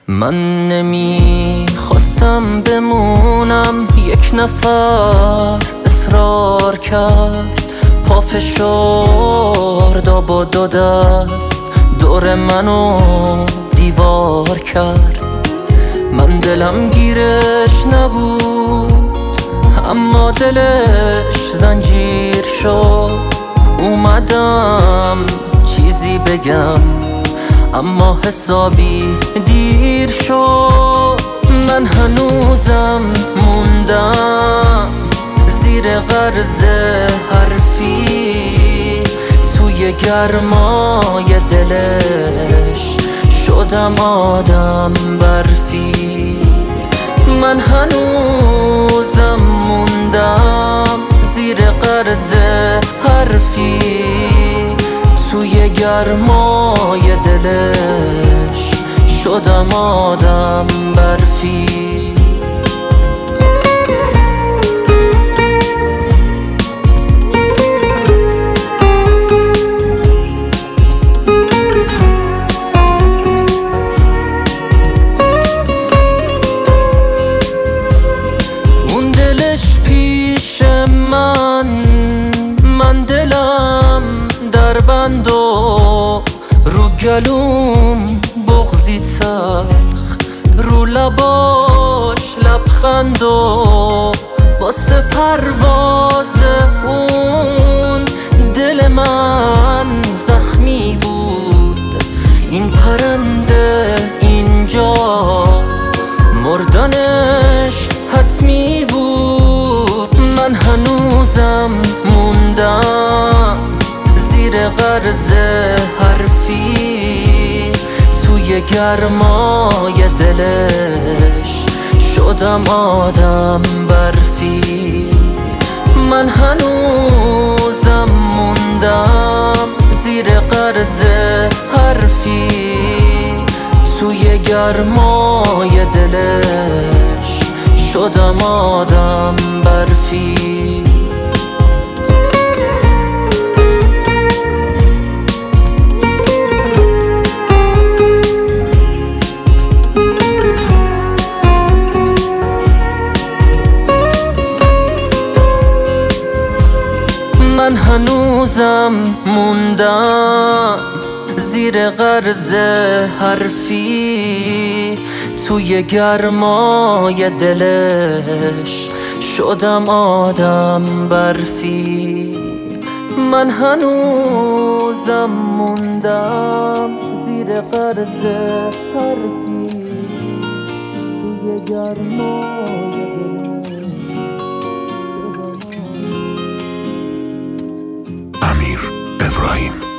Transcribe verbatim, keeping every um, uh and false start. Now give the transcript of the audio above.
من نمیخواستم بمونم، یک نفر اصرار کرد، پافشار دا با دو دست دور منو دیوار کرد. من دلم گیرش نبود اما دلش زنجیر شد. اومدم چیزی بگم اما حسابی دیر شد. من هنوزم موندم زیر غرض حرفی، توی گرمای دلش شدم آدم برفی. من هنوزم موندم زیر غرض حرفی، توی گرمای دلش شدم آدم برفی. اون دلش پیش من، من دلم در بند و رو گلوم بغضی تلخ، رو لباش لبخند و واسه پرواز اون دل من زخمی بود. این پرنده اینجا مردنش حتمی بود. من هنوزم موندم زیر غرض حرفی، توی گرمای دلش شدم آدم برفی. من هنوزم موندم زیر غرض حرفی، توی گرمای دلش شدم آدم برفی. من هنوزم موندم زیر غرض حرفی، توی گرمای دلش شدم آدم برفی. من هنوزم موندم زیر غرض حرفی، توی گرمای امیر ابراهیم.